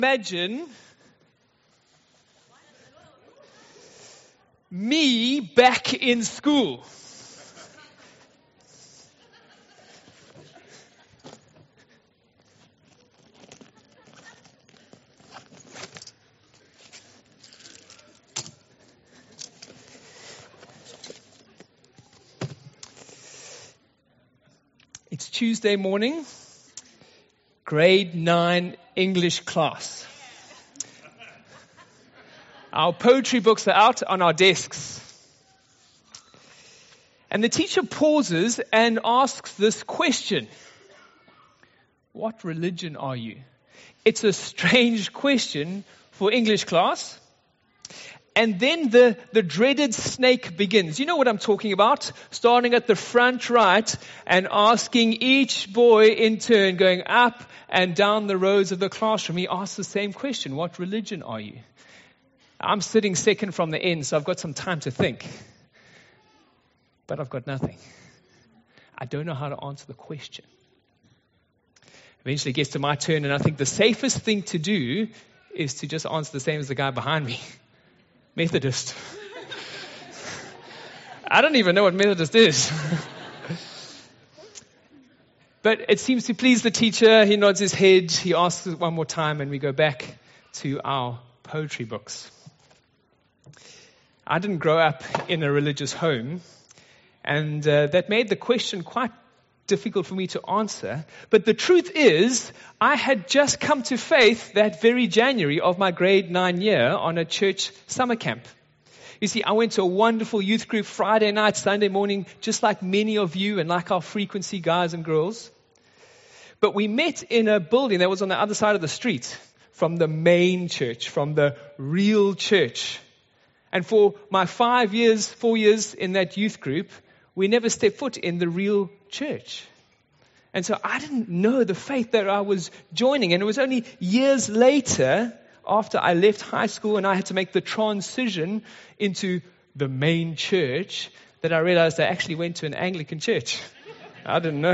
Imagine me back in school. It's Tuesday morning, grade 9 English class. Our poetry books are out on our desks. And the teacher pauses and asks this question: what religion are you? It's a strange question for English class. And then the dreaded snake begins. You know what I'm talking about? Starting at the front right and asking each boy in turn, going up and down the rows of the classroom. He asks the same question: what religion are you? I'm sitting second from the end, so I've got some time to think. But I've got nothing. I don't know how to answer the question. Eventually it gets to my turn, and I think the safest thing to do is to just answer the same as the guy behind me. Methodist. I don't even know what Methodist is. But it seems to please the teacher. He nods his head. He asks it one more time, and we go back to our poetry books. I didn't grow up in a religious home, and that made the question quite difficult for me to answer. But the truth is, I had just come to faith that very January of my grade 9 year on a church summer camp. You see, I went to a wonderful youth group Friday night, Sunday morning, just like many of you and like our frequency guys and girls. But we met in a building that was on the other side of the street from the main church, from the real church. And for my 4 years in that youth group, we never stepped foot in the real church. And so I didn't know the faith that I was joining. And it was only years later, after I left high school and I had to make the transition into the main church, that I realized I actually went to an Anglican church. I didn't know.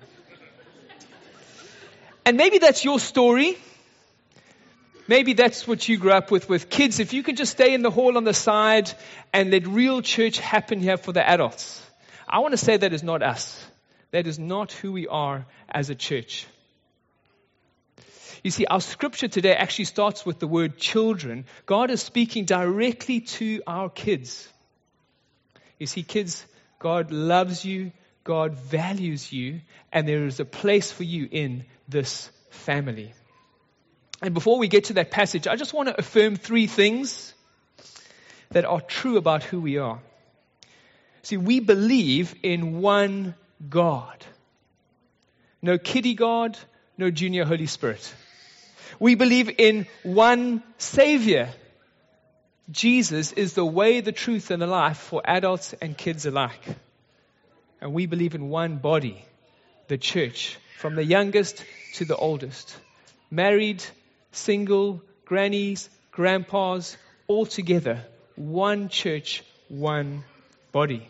And maybe that's your story. Maybe that's what you grew up with kids. If you can just stay in the hall on the side and let real church happen here for the adults. I want to say that is not us. That is not who we are as a church. You see, our scripture today actually starts with the word children. God is speaking directly to our kids. You see, kids, God loves you, God values you, and there is a place for you in this family. And before we get to that passage, I just want to affirm 3 things that are true about who we are. See, we believe in one God. No kiddie God, no junior Holy Spirit. We believe in one Savior. Jesus is the way, the truth, and the life for adults and kids alike. And we believe in one body, the church, from the youngest to the oldest. Married, single, grannies, grandpas, all together. One church, one body.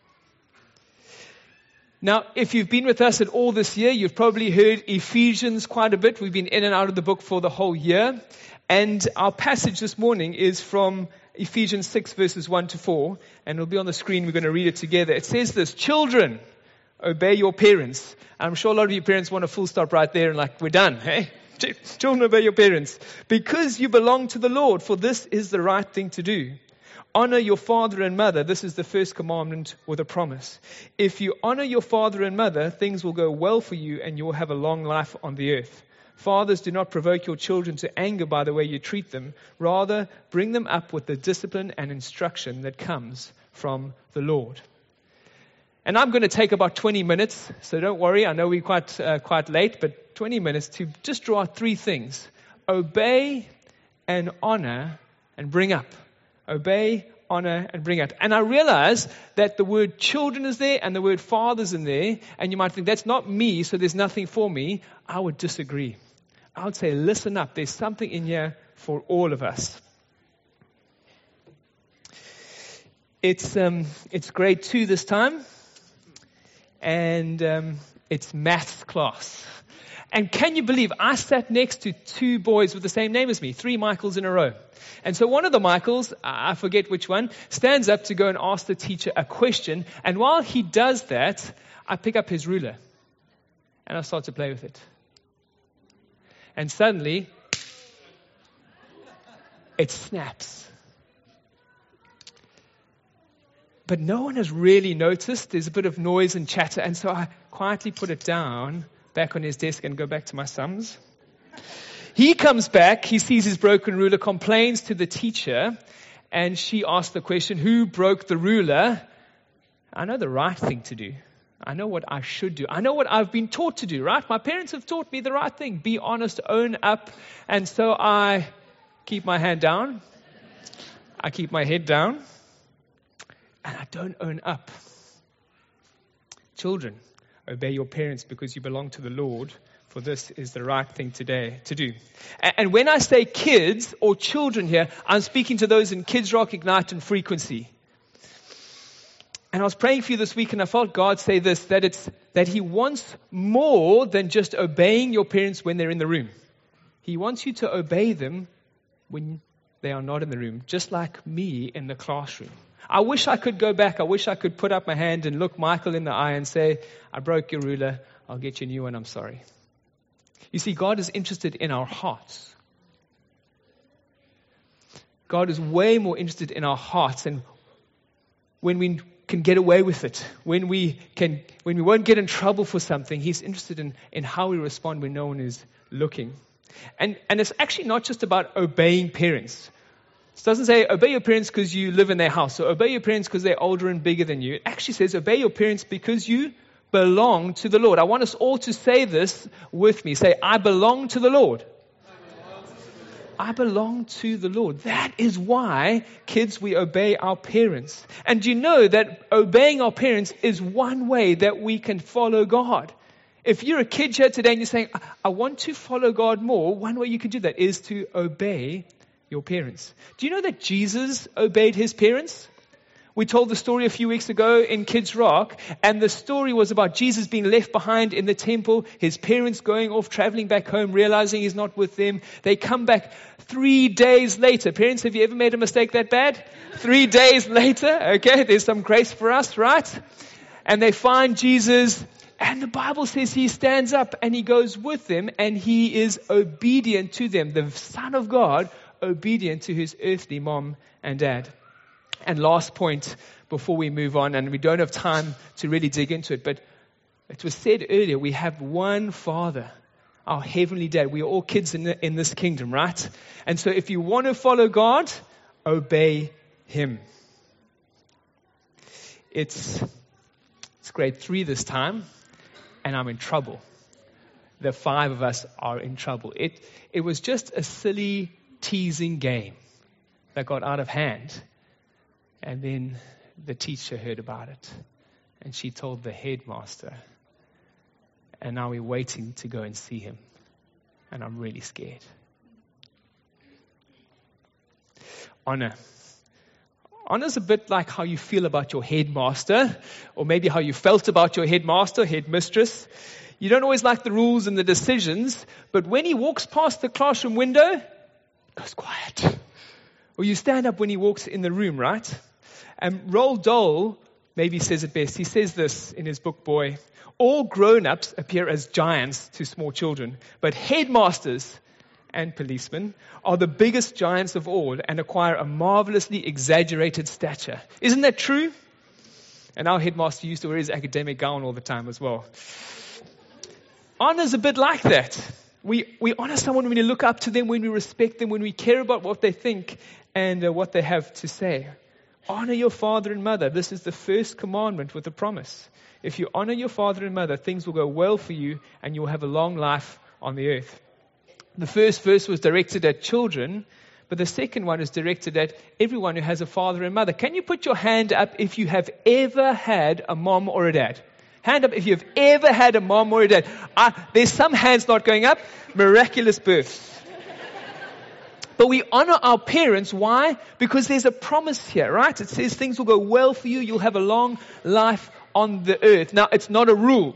Now, if you've been with us at all this year, you've probably heard Ephesians quite a bit. We've been in and out of the book for the whole year. And our passage this morning is from Ephesians 6, verses 1 to 4. And it'll be on the screen. We're going to read it together. It says this: children, obey your parents. I'm sure a lot of you parents want a full stop right there and like, we're done, hey? Children, obey your parents, because you belong to the Lord, for this is the right thing to do. Honor your father and mother. This is the first commandment with a promise. If you honor your father and mother, things will go well for you and you will have a long life on the earth. Fathers, do not provoke your children to anger by the way you treat them. Rather, bring them up with the discipline and instruction that comes from the Lord. And I'm going to take about 20 minutes, so don't worry. I know we're quite late, but 20 minutes to just draw out 3 things. Obey and honor and bring up. Obey, honor, and bring up. And I realize that the word children is there and the word fathers in there, and you might think that's not me, so there's nothing for me. I would disagree. I would say, listen up. There's something in here for all of us. It's grade 2 this time, and it's maths class. And can you believe I sat next to two boys with the same name as me, 3 Michaels in a row. And so one of the Michaels, I forget which one, stands up to go and ask the teacher a question. And while he does that, I pick up his ruler and I start to play with it. And suddenly, it snaps. But no one has really noticed. There's a bit of noise and chatter. And so I quietly put it down back on his desk and go back to my sums. He comes back. He sees his broken ruler, complains to the teacher. And she asks the question, who broke the ruler? I know the right thing to do. I know what I should do. I know what I've been taught to do, right? My parents have taught me the right thing. Be honest, own up. And so I keep my hand down. I keep my head down. And I don't own up. Children, obey your parents because you belong to the Lord, for this is the right thing today to do. And when I say kids or children here, I'm speaking to those in Kids Rock, Ignite, and Frequency. And I was praying for you this week, and I felt God say this, that He wants more than just obeying your parents when they're in the room. He wants you to obey them when they are not in the room, just like me in the classroom. I wish I could go back. I wish I could put up my hand and look Michael in the eye and say, I broke your ruler. I'll get you a new one. I'm sorry. You see, God is interested in our hearts. God is way more interested in our hearts, and when we can get away with it, when we won't get in trouble for something, He's interested in how we respond when no one is looking. And it's actually not just about obeying parents. It doesn't say obey your parents because you live in their house, or obey your parents because they're older and bigger than you. It actually says obey your parents because you belong to the Lord. I want us all to say this with me. Say, I belong to the Lord. I belong to the Lord. That is why, kids, we obey our parents. And you know that obeying our parents is one way that we can follow God. If you're a kid here today and you're saying, I want to follow God more, one way you can do that is to obey your parents. Do you know that Jesus obeyed His parents? We told the story a few weeks ago in Kids Rock, and the story was about Jesus being left behind in the temple, His parents going off, traveling back home, realizing He's not with them. They come back 3 days later. Parents, have you ever made a mistake that bad? 3 days later, okay, there's some grace for us, right? And they find Jesus, and the Bible says He stands up and He goes with them, and He is obedient to them. The Son of God, obedient to His earthly mom and dad. And last point before we move on, and we don't have time to really dig into it, but it was said earlier, we have one Father, our Heavenly Dad. We are all kids in this kingdom, right? And so if you want to follow God, obey Him. It's grade 3 this time, and I'm in trouble. The 5 of us are in trouble. It was just a silly teasing game that got out of hand. And then the teacher heard about it. And she told the headmaster. And now we're waiting to go and see him. And I'm really scared. Honor. Honor's a bit like how you feel about your headmaster. Or maybe how you felt about your headmaster, headmistress. You don't always like the rules and the decisions. But when he walks past the classroom window, it goes quiet. Or you stand up when he walks in the room, right? And Roald Dahl maybe says it best. He says this in his book, Boy. All grown-ups appear as giants to small children, but headmasters and policemen are the biggest giants of all and acquire a marvelously exaggerated stature. Isn't that true? And our headmaster used to wear his academic gown all the time as well. Honor's a bit like that. We honor someone when we look up to them, when we respect them, when we care about what they think and what they have to say. Honor your father and mother. This is the first commandment with a promise. If you honor your father and mother, things will go well for you and you will have a long life on the earth. The first verse was directed at children, but the second one is directed at everyone who has a father and mother. Can you put your hand up if you have ever had a mom or a dad? Hand up if you've ever had a mom or a dad. There's some hands not going up. Miraculous births. But we honor our parents. Why? Because there's a promise here, right? It says things will go well for you. You'll have a long life on the earth. Now, it's not a rule.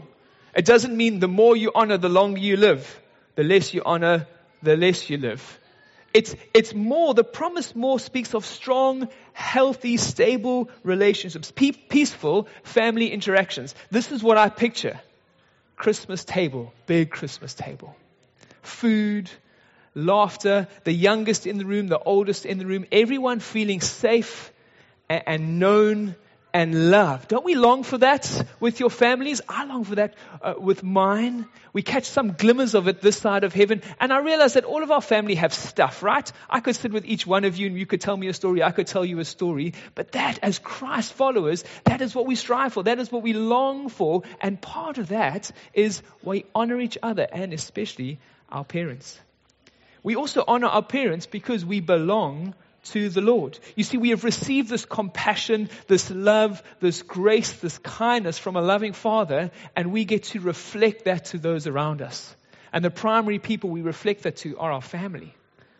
It doesn't mean the more you honor, the longer you live. The less you honor, the less you live. It's more, the promise more speaks of strong, healthy, stable relationships, peaceful family interactions. This is what I picture. Christmas table, big Christmas table. Food, laughter, the youngest in the room, the oldest in the room, everyone feeling safe and known and loved. Don't we long for that with your families? I long for that with mine. We catch some glimmers of it this side of heaven. And I realize that all of our family have stuff, right? I could sit with each one of you and you could tell me a story. I could tell you a story. But that, as Christ followers, that is what we strive for. That is what we long for. And part of that is we honor each other and especially our parents. We also honor our parents because we belong to the Lord. You see, we have received this compassion, this love, this grace, this kindness from a loving Father, and we get to reflect that to those around us. And the primary people we reflect that to are our family.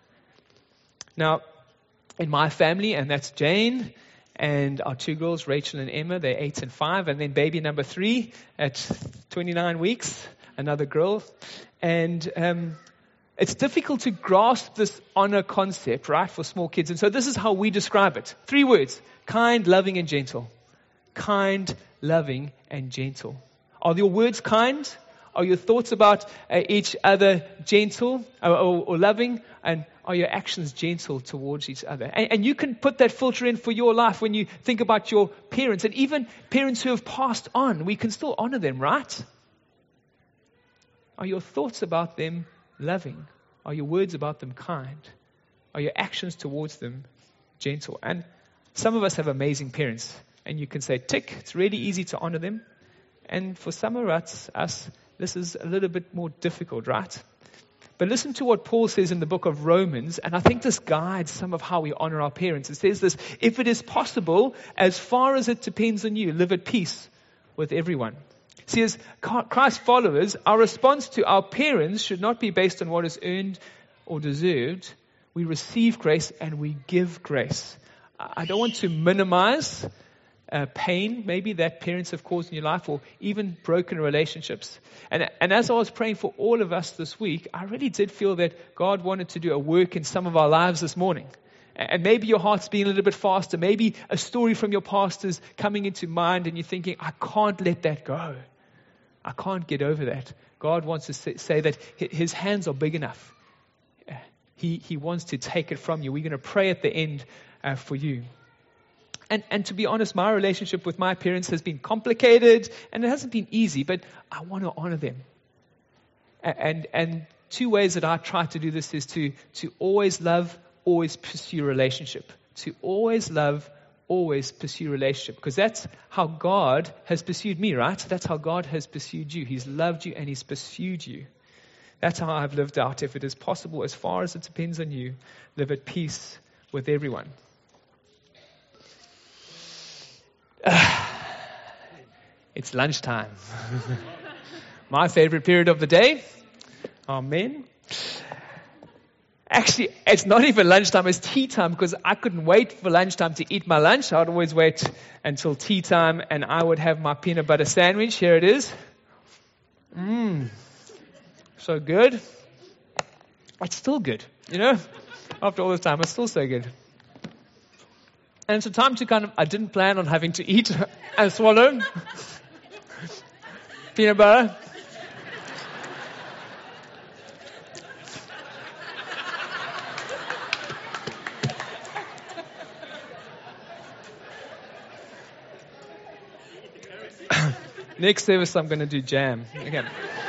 Now, in my family, and that's Jane and our two girls, Rachel and Emma, they're 8 and 5, and then baby number 3 at 29 weeks, another girl. And it's difficult to grasp this honor concept, right, for small kids. And so this is how we describe it. 3 words: kind, loving, and gentle. Kind, loving, and gentle. Are your words kind? Are your thoughts about each other gentle or loving? And are your actions gentle towards each other? And you can put that filter in for your life when you think about your parents. And even parents who have passed on, we can still honor them, right? Are your thoughts about them loving? Are your words about them kind? Are your actions towards them gentle? And some of us have amazing parents. And you can say, tick, it's really easy to honor them. And for some of us, this is a little bit more difficult, right? But listen to what Paul says in the book of Romans. And I think this guides some of how we honor our parents. It says this: if it is possible, as far as it depends on you, live at peace with everyone. See, as Christ followers, our response to our parents should not be based on what is earned or deserved. We receive grace and we give grace. I don't want to minimize pain, maybe that parents have caused in your life, or even broken relationships. And as I was praying for all of us this week, I really did feel that God wanted to do a work in some of our lives this morning. And maybe your heart's being a little bit faster. Maybe a story from your past is coming into mind and you're thinking, I can't let that go. I can't get over that. God wants to say that His hands are big enough. He wants to take it from you. We're going to pray at the end for you. And to be honest, my relationship with my parents has been complicated and it hasn't been easy, but I want to honor them. And 2 ways that I try to do this is to always love, always pursue relationship. To always love, always pursue relationship. Because that's how God has pursued me, right? That's how God has pursued you. He's loved you and He's pursued you. That's how I've lived out. If it is possible, as far as it depends on you, live at peace with everyone. It's lunchtime. My favorite period of the day. Amen. Actually, it's not even lunchtime, it's tea time, because I couldn't wait for lunchtime to eat my lunch. I'd always wait until tea time and I would have my peanut butter sandwich. Here it is. So good. It's still good, after all this time, it's still so good. And it's a time to I didn't plan on having to eat and swallow peanut butter. Next service, I'm going to do jam. Okay.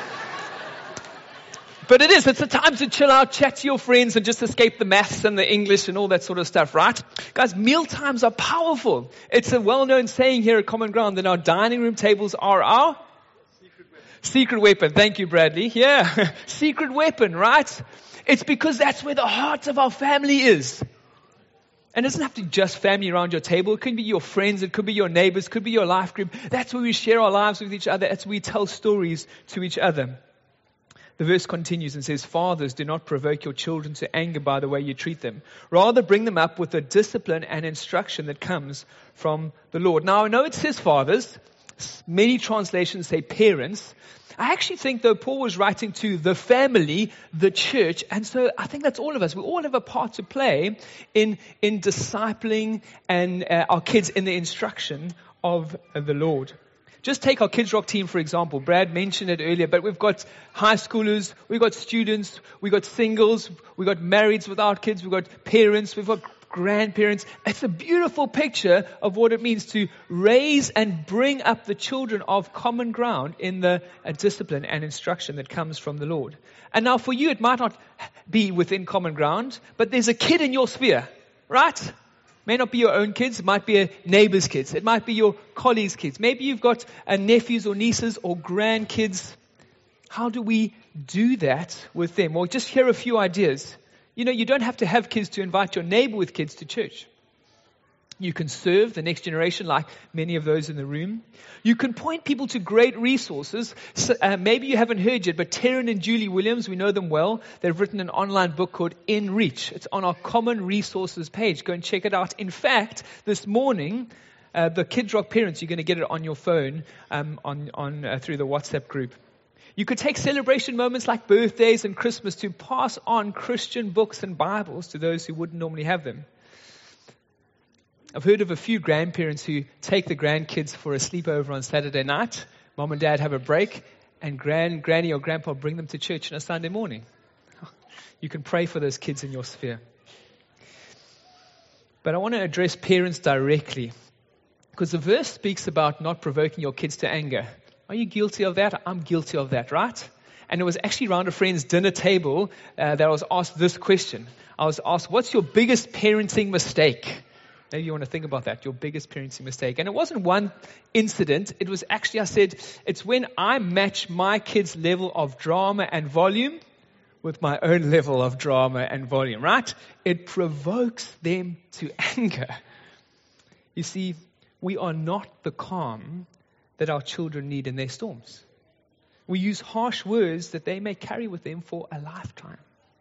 But it's a time to chill out, chat to your friends, and just escape the maths and the English and all that sort of stuff, right? Guys, meal times are powerful. It's a well-known saying here at Common Ground that our dining room tables are our secret weapon. Thank you, Bradley. Yeah, secret weapon, right? It's because that's where the heart of our family is. And it doesn't have to be just family around your table. It could be your friends. It could be your neighbors. It could be your life group. That's where we share our lives with each other. That's where we tell stories to each other. The verse continues and says, fathers, do not provoke your children to anger by the way you treat them. Rather, bring them up with the discipline and instruction that comes from the Lord. Now, I know it says fathers, Many translations say parents. I actually think, though, Paul was writing to the family, the church, and so I think that's all of us. We all have a part to play in discipling and our kids in the instruction of the Lord. Just take our Kids Rock team, for example. Brad mentioned it earlier, but we've got high schoolers, we've got students, we've got singles, we've got marrieds without kids, we've got parents, we've got grandparents. It's a beautiful picture of what it means to raise and bring up the children of Common Ground in the discipline and instruction that comes from the Lord. And now for you, it might not be within Common Ground, but there's a kid in your sphere, right? May not be your own kids. It might be a neighbor's kids. It might be your colleagues' kids. Maybe you've got nephews or nieces or grandkids. How do we do that with them? Well, just hear a few ideas. You know, you don't have to have kids to invite your neighbor with kids to church. You can serve the next generation like many of those in the room. You can point people to great resources. So, maybe you haven't heard yet, but Taryn and Julie Williams, we know them well. They've written an online book called In Reach. It's on our Common Resources page. Go and check it out. In fact, this morning, the Kids Rock parents, you're going to get it on your phone through the WhatsApp group. You could take celebration moments like birthdays and Christmas to pass on Christian books and Bibles to those who wouldn't normally have them. I've heard of a few grandparents who take the grandkids for a sleepover on Saturday night. Mom and dad have a break, and granny or grandpa bring them to church on a Sunday morning. You can pray for those kids in your sphere. But I want to address parents directly, because the verse speaks about not provoking your kids to anger. Are you guilty of that? I'm guilty of that, right? And it was actually around a friend's dinner table that I was asked this question. I was asked, what's your biggest parenting mistake? Maybe you want to think about that, your biggest parenting mistake. And it wasn't one incident. It was actually, I said, it's when I match my kids' level of drama and volume with my own level of drama and volume, right? It provokes them to anger. You see, we are not the calm that our children need in their storms. We use harsh words that they may carry with them for a lifetime.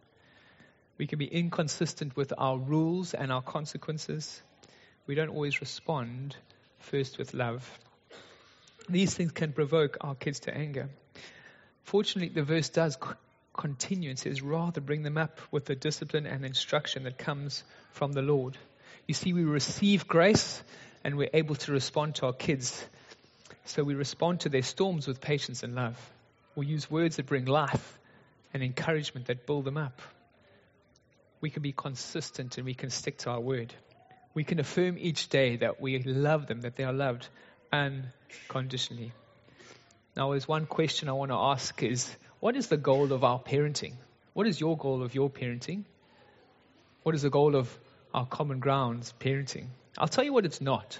We can be inconsistent with our rules and our consequences. We don't always respond first with love. These things can provoke our kids to anger. Fortunately, the verse does continue and says, rather bring them up with the discipline and instruction that comes from the Lord. You see, we receive grace and we're able to respond to our kids. So we respond to their storms with patience and love. We use words that bring life and encouragement that build them up. We can be consistent and we can stick to our word. We can affirm each day that we love them, that they are loved unconditionally. Now, there's one question I want to ask is, what is the goal of our parenting? What is your goal of your parenting? What is the goal of our Common Ground's parenting? I'll tell you what it's not.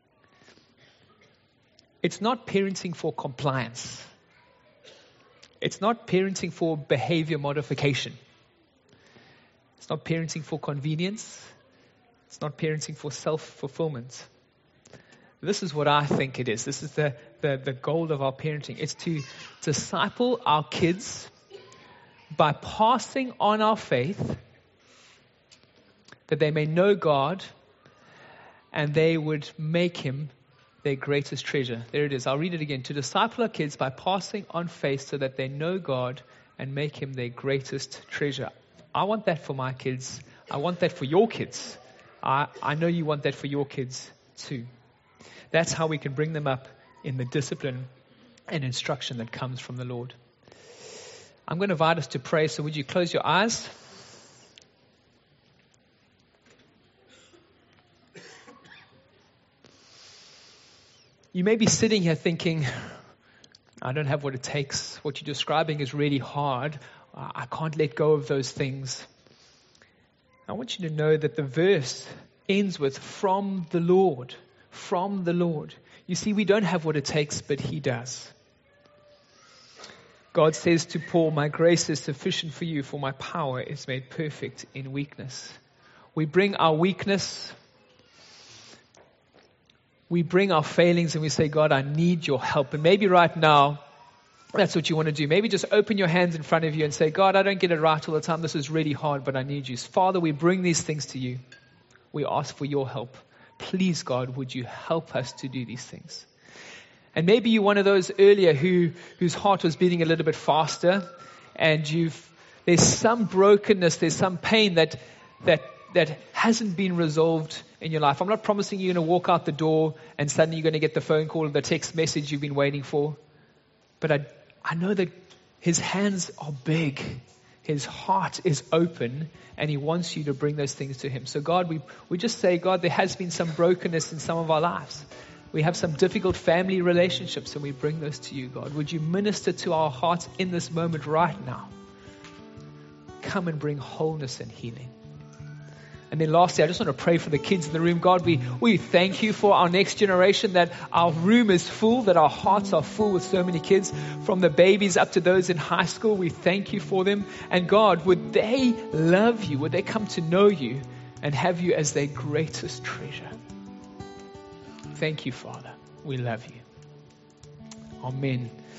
It's not parenting for compliance. It's not parenting for behavior modification. It's not parenting for convenience. It's not parenting for self-fulfillment. This is what I think it is. This is the goal of our parenting. It's to disciple our kids by passing on our faith, that they may know God and they would make Him their greatest treasure. There it is. I'll read it again. To disciple our kids by passing on faith so that they know God and make Him their greatest treasure. I want that for my kids. I want that for your kids. I know you want that for your kids too. That's how we can bring them up in the discipline and instruction that comes from the Lord. I'm going to invite us to pray, so would you close your eyes? You may be sitting here thinking, I don't have what it takes. What you're describing is really hard. I can't let go of those things. I want you to know that the verse ends with, from the Lord. From the Lord. You see, we don't have what it takes, but He does. God says to Paul, my grace is sufficient for you, for my power is made perfect in weakness. We bring our weakness, we bring our failings, and we say, God, I need your help. And maybe right now, that's what you want to do. Maybe just open your hands in front of you and say, God, I don't get it right all the time. This is really hard, but I need you. Father, we bring these things to you. We ask for your help. Please, God, would you help us to do these things? And maybe you're one of those earlier whose heart was beating a little bit faster, and there's some brokenness, there's some pain that hasn't been resolved in your life. I'm not promising you're going to walk out the door and suddenly you're going to get the phone call or the text message you've been waiting for. But I know that His hands are big. His heart is open, and He wants you to bring those things to Him. So God, we just say, God, there has been some brokenness in some of our lives. We have some difficult family relationships, and we bring those to you, God. Would you minister to our hearts in this moment right now? Come and bring wholeness and healing. And then lastly, I just want to pray for the kids in the room. God, we thank you for our next generation, that our room is full, that our hearts are full with so many kids, from the babies up to those in high school. We thank you for them. And God, would they love you? Would they come to know you and have you as their greatest treasure? Thank you, Father. We love you. Amen.